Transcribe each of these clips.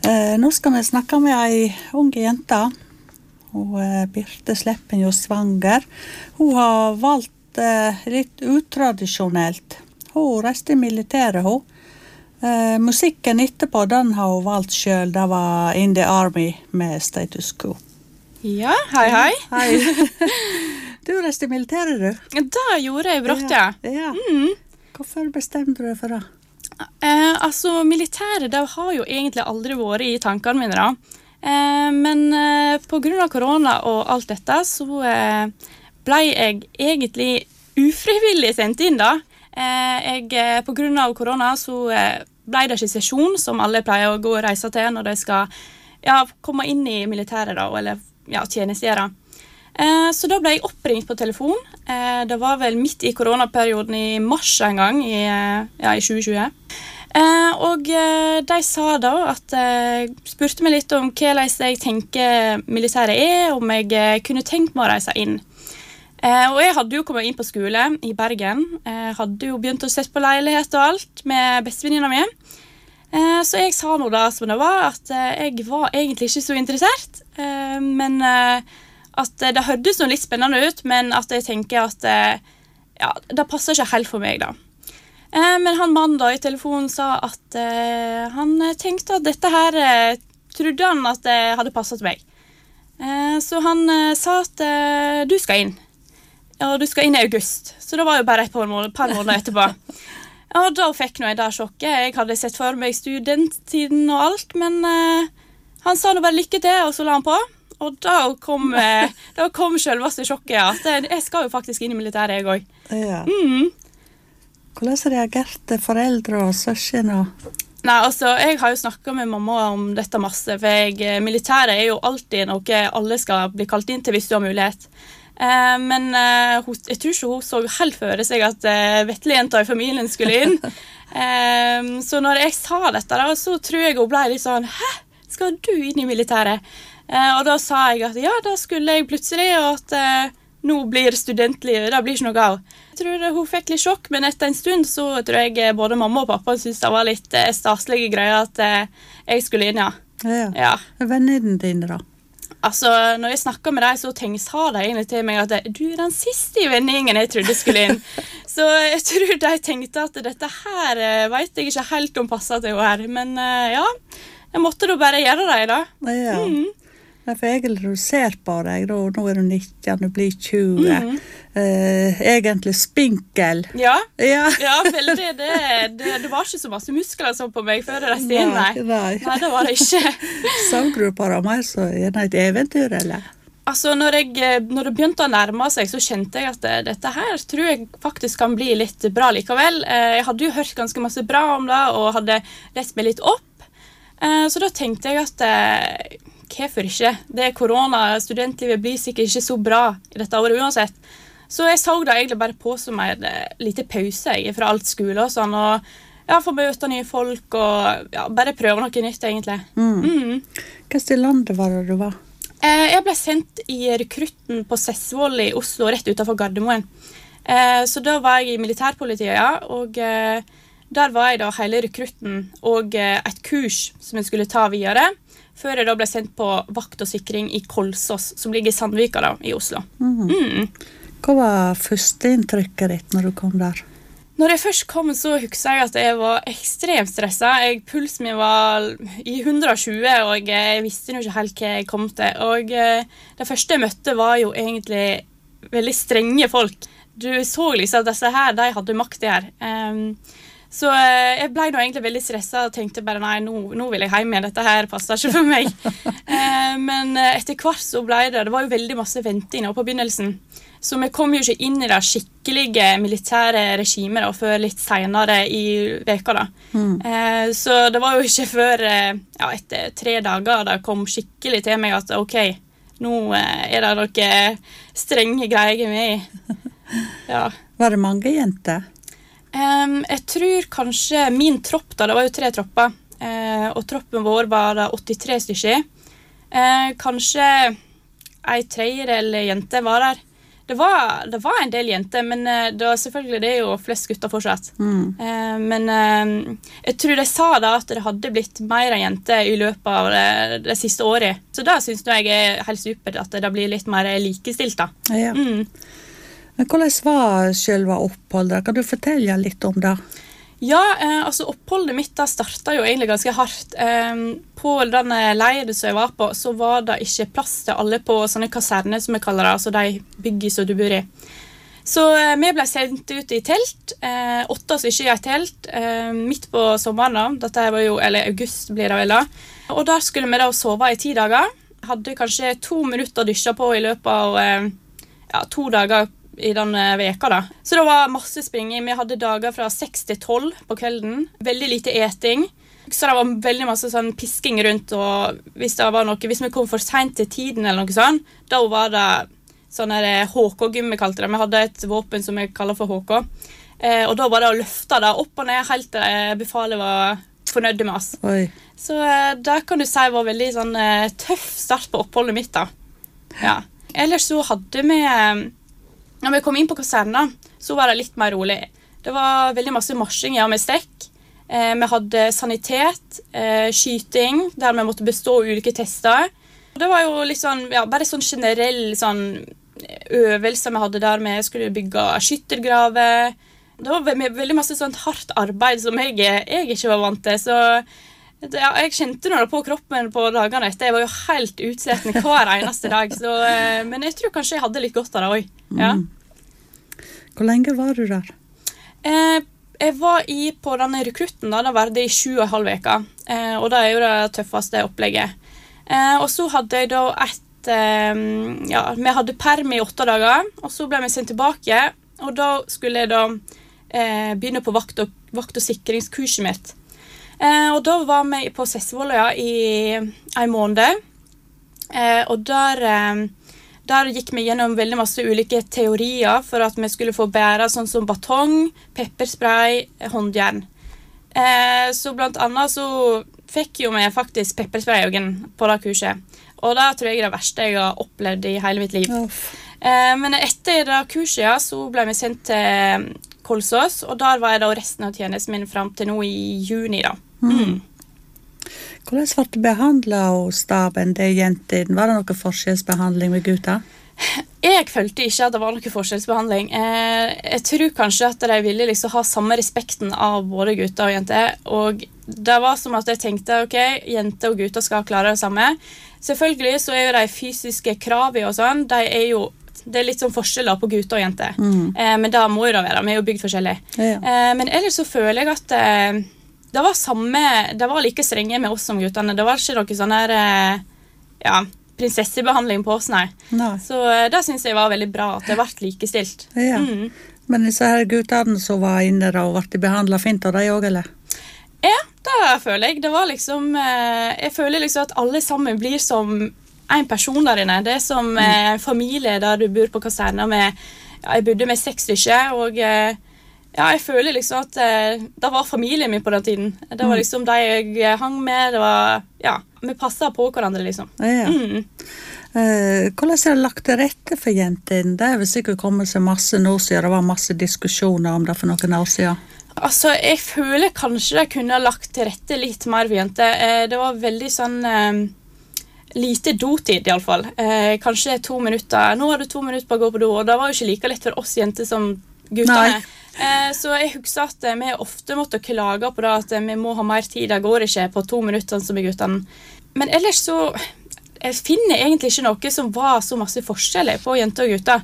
Nå skal vi snakke med ei ung jente. Hun Birte Sleppen Svanger. Hun har valgt litt utradisjonelt. Hun reiste i militæret, hun. Musikken etterpå, den har hun valgt selv. Det var In the Army med Status Quo. Ja, hei. Hei. Du reiste i militæret, du? Det gjorde jeg brått, ja. Ja. Hvorfor bestemte du deg for det? Altså, militæret, det har jo egentlig aldri vært i tankene mine, da. Men på grunn av korona og alt dette, så ble jeg egentlig ufrivillig sendt inn, da. På grunn av korona så ble det ikke sesjon, som alle pleier å gå og reise til når de skal komme inn i militæret, da, eller tjenestegjøre. Så da ble jeg oppringt på telefon. Det var vel midt i koronaperioden i mars en gang, i 2020. Og de sa da at spurte meg litt om hvordan jeg tenker militæret om jeg kunne tenkt meg å reise inn. Og jeg hadde jo kommet inn på skole i Bergen. Hadde jo begynt å sette på leilighet og alt med bestevenninna mi. Så jeg sa nå da som det var, at jeg var egentlig ikke så interessert. Men at det hørtes noe litt spennende ut, men at jeg tenker at det passer ikke helt for meg da. Men han mannen da i telefonen sa at han tenkte at dette her trodde han at det hadde passet meg. Så han sa at du skal inn. Ja, du skal inn i august. Så det var jo bare et par måneder etterpå. Og da fikk jeg da sjokket. Jeg hadde sett for meg studenttiden og alt, men han sa nå bare lykke til, og så la han på. Og da kom selveste sjokket, at jeg skal jo faktisk inn i militæret, jeg også. Ja. Hvordan reagerte foreldre og søsken? Nei, altså, jeg har jo snakket med mamma om dette masse, for militæret er jo alltid noe alle skal bli kalt inn til hvis du har mulighet. Men jeg tror ikke hun så helt føre seg at vetlejenta i familien skulle inn. Så når jeg sa dette da, så tror jeg hun ble litt sånn, hæ? Skal du inn i militæret? Og da sa jeg at ja, da skulle jeg plutselig, og at nå blir studentlivet, det blir ikke noe av. Jeg tror hun fikk litt sjokk, men etter en stund så tror jeg både mamma og pappa syntes det var litt staselige greier at jeg skulle inn, ja. Vennene dine da? Altså, når jeg snakket med deg, så sa de egentlig til meg at du den siste i vendingen jeg trodde skulle inn. Så jeg tror de tenkte at dette her vet jeg ikke helt om passet til henne her. Men jeg måtte da bare gjøre det da. Ja. For egentlig du ser på deg, nå er du 19, du blir 20. Egentlig spinkel. Ja, veldig. Det var ikke så masse muskler så på meg før jeg reiste inn. Nei, det var det ikke. Så du på det mer så gjerne et eventyr, eller? Altså, når det begynte å nærme seg, så kjente jeg at dette her tror jeg faktisk kan bli litt bra likevel. Jeg hadde jo hørt ganske masse bra om det, og hadde lest meg litt opp. Så da tenkte jeg at hvorfor ikke? Det korona, studentlivet blir sikkert ikke så bra i dette året uansett. Så jeg så det egentlig bare på som en lite pause fra alt skole og sånn, og få møte nye folk og bare prøve noe nytt egentlig. Hva sted landet var det du var? Jeg ble sendt i rekrutten på Sessvoll i Oslo, rett utenfor Gardermoen. Så da var jeg i militærpolitiet, og der var jeg da hele rekrutten og et kurs som jeg skulle ta videre, før jeg da ble sendt på vakt og sikring i Kolsås, som ligger i Sandvika da, i Oslo. Hva var første inntrykket ditt når du kom der? Når jeg først kom, så husker jeg at jeg var ekstremt stresset. Pulsen min var i 120, og jeg visste jo ikke helt hva jeg kom til. Og det første jeg møtte var jo egentlig veldig strenge folk. Du så liksom at disse her, de hadde makt der. Så jeg ble nå egentlig veldig stresset og tenkte bare, nei, nå vil jeg hjem igjen, dette her passer ikke for meg. Men etter hvert så ble det var jo veldig masse venting på begynnelsen. Så vi kom jo ikke inn i det skikkelige militære regimet da, før litt senere i veka da. Så det var jo ikke før etter 3 dager det kom skikkelig til meg at ok, nå er det noen strenge greier med i. Ja. Var det mange jenter? Jeg tror kanskje min tropp da, det var jo 3 tropper, og troppen vår var da 83 stykker. Kanskje en tredjedel jente var der. Det var en del jenter, men selvfølgelig det jo flest gutter fortsatt. Men jeg tror de sa da at det hadde blitt mer jenter i løpet av det siste året. Så da synes jeg helt supert at det blir litt mer likestilt da. Ja. Men hvordan var selve oppholdet? Kan du fortelle litt om det? Ja, altså oppholdet mitt da startet jo egentlig ganske hardt. På denne leiren som jeg var på, så var det ikke plass til alle på sånne kaserner som vi kaller det, altså de bygger som du bor i. Så vi ble sendt ut i telt, 8 oss ikke i et telt, midt på sommeren da, dette var jo, eller august blir det vel da, og der skulle vi da sove i 10 dager. Hadde kanskje 2 minutter å dysje på i løpet av 2 dager i den veka da. Så det var masse springing. Vi hadde dager fra 6 til 12 på kvelden. Veldig lite eting. Så det var veldig masse sånn pisking rundt, og hvis vi kom for sent til tiden eller noe sånn, da var det sånn HK-gym vi kalte det. Vi hadde et våpen som vi kaller for HK. Og da var det å løfte det opp og ned helt til befalet var fornøyde med oss. Oi. Så det kan du si var veldig sånn tøff start på oppholdet mitt da. Ja. Ellers så hadde vi når vi kom inn på kasernen, så var det litt mer rolig. Det var veldig masse marsjing med strekk. Vi hadde sanitet, skyting, der vi måtte bestå ulike tester. Det var jo litt sånn, bare sånn generell sånn øvelse vi hadde der vi skulle bygge skyttergrave. Det var veldig masse sånt hardt arbeid som jeg ikke var vant til, så jeg kjente noe på kroppen på dagene etter. Jeg var jo helt utsliten hver eneste dag, så, men jeg tror kanskje jeg hadde litt godt av det også. Ja. Hvor lenge var du der? Jeg var på denne rekrutten da var det i 7,5 veker, og det jo det tøffeste opplegget. Og så hadde jeg da vi hadde perm i 8 dager, og så ble vi sendt tilbake, og da skulle jeg da begynne på vakt- og sikringskurset mitt. Og da var vi på Sessvolløya i en måned, og der gikk vi gjennom veldig masse ulike teorier for at vi skulle få bære sånn som batong, pepperspray, håndjern. Så blant annet så fikk jo vi faktisk pepperspray i øynene på det kurset, og det tror jeg det verste jeg har opplevd i hele mitt liv. Men etter det kurset så ble vi sendt til Kolsås, og der var jeg da resten av tjenesten min frem til nå i juni da. Hvordan ble det behandlet hos staben, det jentene? Var det noe forskjellsbehandling med gutter? Jeg følte ikke at det var noe forskjellsbehandling. Jeg tror kanskje at de ville liksom ha samme respekten av både gutter og jenter, og det var som at jeg tenkte, ok, jenter og gutter skal klare det samme. Selvfølgelig så jo de fysiske kravene og sånn, det litt sånn forskjeller på gutter og jenter. Men da må jo det være, vi jo bygd forskjellig. Men ellers så føler jeg at det var like strenge med oss som guttene. Det var ikke noe sånn her, prinsessebehandling på oss, nei. Så det synes jeg var veldig bra, at det ble likestilt. Ja. Men disse her guttene som var inne da, og ble behandlet fint av deg også, eller? Ja, det føler jeg. Det var liksom, jeg føler liksom at alle sammen blir som en person der inne. Det som familie der du bor på kaserner med, jeg bodde med 6 stykker, og jeg føler liksom at det var familien min på den tiden. Det var liksom de jeg hang med, det var, vi passet på hverandre liksom. Hvordan det lagt til rette for jentene? Det vel sikkert kommet seg masse nå siden, det var masse diskusjoner om det for noen år siden. Altså, jeg føler kanskje de kunne ha lagt til rette litt mer for jenter. Det var veldig sånn lite dotid i alle fall. Kanskje 2 minutter. Nå har du 2 minutter på å gå på do, og det var jo ikke like lett for oss jenter som guttene. Så jeg husker at vi ofte måtte klage på det, at vi må ha mer tid. Det går ikke på 2 minutter som i guttene. Men ellers så jeg finner egentlig ikke noe som var så masse forskjeller på jenter og gutter.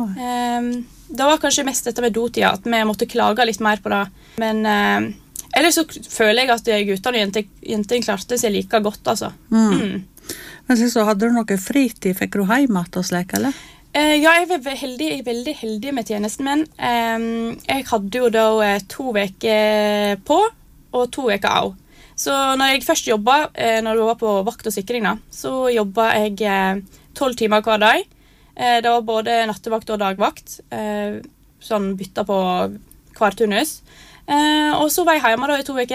Det var kanskje mest dette med dotida, at vi måtte klage litt mer på det. Men ellers så føler jeg at guttene og jentene klarte seg like godt, altså. Men så hadde du noe fritid? Fikk du hjemme og slik, eller? Ja, jeg var veldig heldig med tjenesten min. Jeg hadde jo da 2 veker på, og 2 veker av. Så når jeg først jobbet, når jeg var på vakt og sikring da, så jobbet jeg 12 timer hver dag. Det var både nattevakt og dagvakt, sånn bytta på hver turnus. Og så var jeg hjemme da i 2 veker,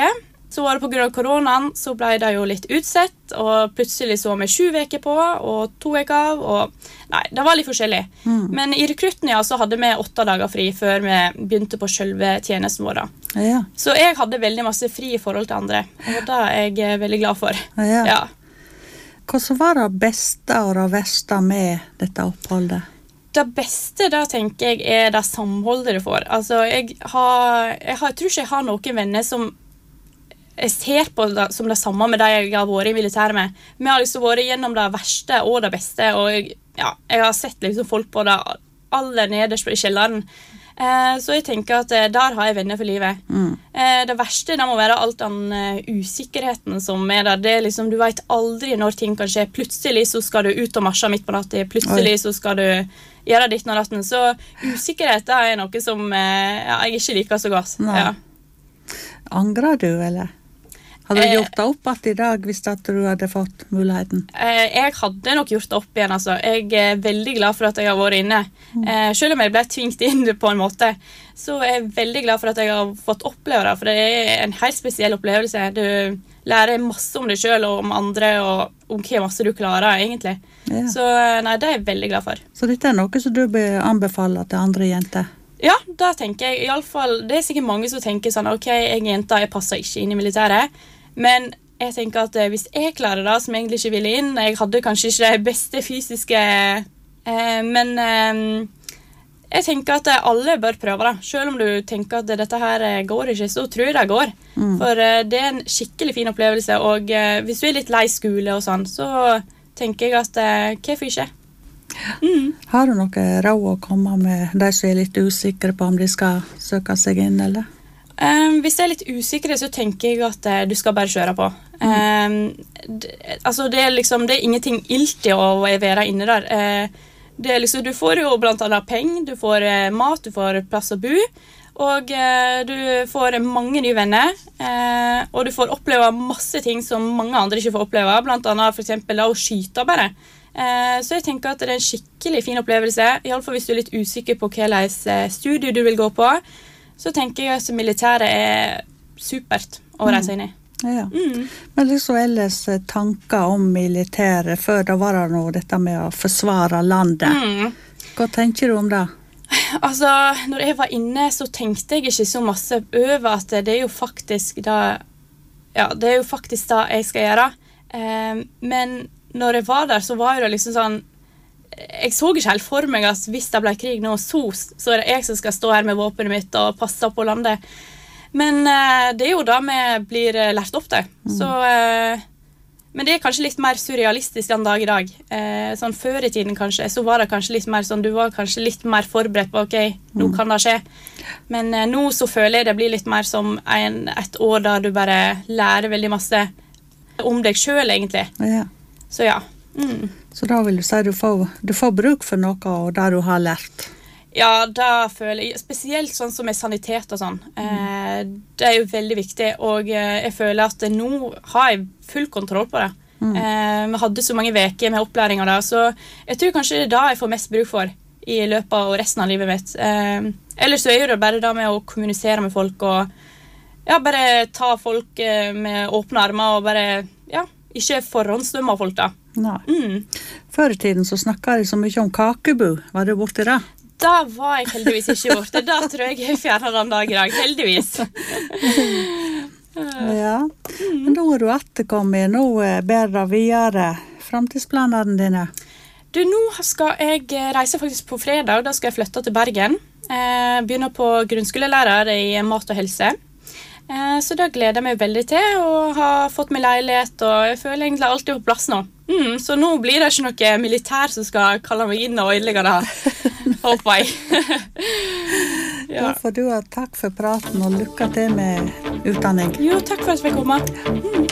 Så var det på grunn av koronaen, så ble det jo litt utsett, og plutselig så var vi 7 veker på, og 2 veker av, og nei, det var litt forskjellig. Men i rekrutten, ja, så hadde vi 8 dager fri før vi begynte på selve tjenesten vår. Ja. Så jeg hadde veldig masse fri i forhold til andre, og det er jeg veldig glad for. Ja. Ja. Hva så var det beste og det verste med dette oppholdet? Det beste, da tenker jeg, er det samholdet du får. Altså, jeg tror ikke jeg har noen venner som jeg ser på det, som det samme med de jeg har vært i militæret med. Vi har liksom vært gjennom det verste og det beste, og jeg har sett liksom folk på det aller nederst i kjelleren. Så jeg tenker at der har jeg venner for livet. Det verste, det må være alt den usikkerheten som er der. Det er liksom, du vet aldri når ting kan skje. Plutselig så skal du ut og marsje midt på natten. Plutselig så skal du gjøre ditt og datten. Så usikkerhet er noe som jeg ikke liker så godt. Ja. Angrer du, eller? Hadde du gjort det opp at i dag hvis at du hadde fått muligheten? Jeg hadde nok gjort det opp igjen, altså. Jeg er veldig glad for at jeg har vært inne. Selv om jeg ble tvingt inn på en måte, så er jeg veldig glad for at jeg har fått oppleve det, for det er en helt spesiell opplevelse. Du lærer masse om deg selv og om andre, og om hva masse du klarer, egentlig. Ja. Så nei, det er jeg veldig glad for. Så dette er noe som du bør anbefale til andre jenter? Ja, da tenker jeg, i alle fall, det er sikkert mange som tenker sånn, ok, jeg er jenta, jeg passer ikke inn i militæret, men jeg tenker at hvis jeg klarer det, som jeg egentlig ikke ville inn, jeg hadde kanskje ikke det beste fysiske, men jeg tenker at alle bør prøve det. Selv om du tenker at dette her går ikke, så tror jeg det går. For det er en skikkelig fin opplevelse, og hvis du er litt lei skole og sånn, så tenker jeg at hvorfor ikke? Har du noe råd å komme med de som er litt usikre på om de skal søke seg inn, eller? Hvis jeg er litt usikre, så tenker jeg at du skal bare kjøre på. Altså, det er ingenting ilt i å være inne der. Det er liksom, du får jo blant annet penger, du får mat, du får plass å bo, og du får mange nye venner, og du får oppleve masse ting som mange andre ikke får oppleve, blant annet for eksempel å skyte bare. Så jeg tenker at det er en skikkelig fin opplevelse, i alle fall hvis du er litt usikker på hva slags studie du vil gå på, så tenker jeg at militæret er supert å reise inn i. Ja. Men liksom ellers tanker om militæret, før da var det noe dette med å forsvare landet. Hva tenker du om det? Altså, når jeg var inne, så tenkte jeg ikke så masse over at det er jo faktisk det, det er jo faktisk det jeg skal gjøre. Men når jeg var der, så var det liksom sånn, jeg så ikke helt for meg at hvis det ble krig nå, så er det jeg som skal stå her med våpenet mitt og passe på landet. Men det er jo da vi blir lært opp det. Så, men det er kanskje litt mer surrealistisk enn dag i dag. Sånn før i tiden kanskje, så var det kanskje litt mer sånn, du var kanskje litt mer forberedt på, ok, nå kan det skje. Men nå så føler jeg det blir litt mer som et år da du bare lærer veldig masse om deg selv egentlig. Ja. Så ja. Så da vil du si du får bruk for noe av det du har lært? Ja, da føler jeg, spesielt sånn som med sanitet og sånn. Det er jo veldig viktig, og jeg føler at nå har jeg full kontroll på det. Vi hadde så mange veker med opplæring av det, så jeg tror kanskje det er da jeg får mest bruk for i løpet av resten av livet mitt. Ellers så er det bare da med å kommunisere med folk, og bare ta folk med åpne armer, og bare, ikke forhåndsdømme folk da. Nei. Før i tiden så snakket de så mye om kakebu. Var du borte da? Da var jeg heldigvis ikke borte. Da tror jeg jeg fjernet den dag i dag, heldigvis. Ja, men nå er du etterkommet. Nå ber det videre. Fremtidsplanene dine? Du, nå skal jeg reise faktisk på fredag. Da skal jeg flytte til Bergen. Begynner på grunnskolelærer i mat og helse. Så da gleder jeg meg veldig til og har fått meg leilighet, og jeg føler egentlig alltid på plass nå. Så nå blir det ikke noe militær som skal kalle meg inn og ødelegge det. Håper jeg. Da får du ha takk for praten og lykke til med utdanning. Jo, takk for at jeg fikk komme.